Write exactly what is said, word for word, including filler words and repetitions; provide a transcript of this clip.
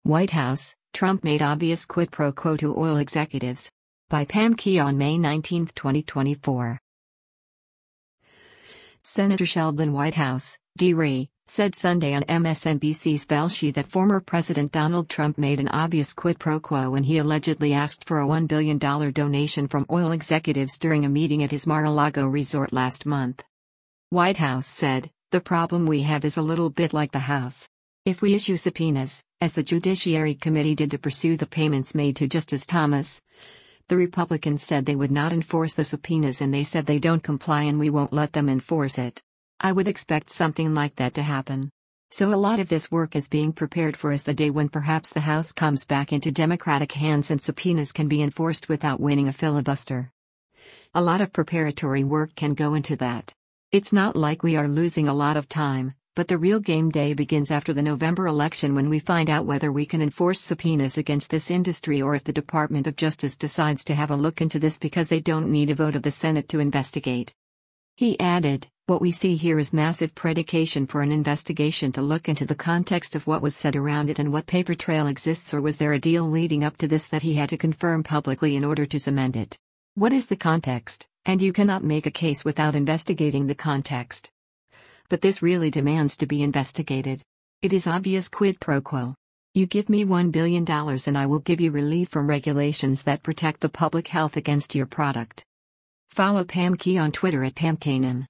White House, Trump made obvious quid pro quo to oil executives. By Pam Key on May nineteenth, twenty twenty-four. Senator Sheldon Whitehouse, D R, said Sunday on M S N B C's Velshi that former President Donald Trump made an obvious quid pro quo when he allegedly asked for a one billion dollars donation from oil executives during a meeting at his Mar-a-Lago resort last month. Whitehouse said, "The problem we have is a little bit like the House. If we issue subpoenas, as the Judiciary Committee did to pursue the payments made to Justice Thomas, the Republicans said they would not enforce the subpoenas and they said they don't comply and we won't let them enforce it. I would expect something like that to happen. So a lot of this work is being prepared for as the day when perhaps the House comes back into Democratic hands and subpoenas can be enforced without winning a filibuster. A lot of preparatory work can go into that. It's not like we are losing a lot of time, but the real game day begins after the November election when we find out whether we can enforce subpoenas against this industry or if the Department of Justice decides to have a look into this because they don't need a vote of the Senate to investigate." He added, "What we see here is massive predication for an investigation to look into the context of what was said around it and what paper trail exists, or was there a deal leading up to this that he had to confirm publicly in order to cement it. What is the context? And you cannot make a case without investigating the context. But this really demands to be investigated. It is obvious quid pro quo. You give me one billion dollars and I will give you relief from regulations that protect the public health against your product." Follow Pam Key on Twitter at Pam Kanan.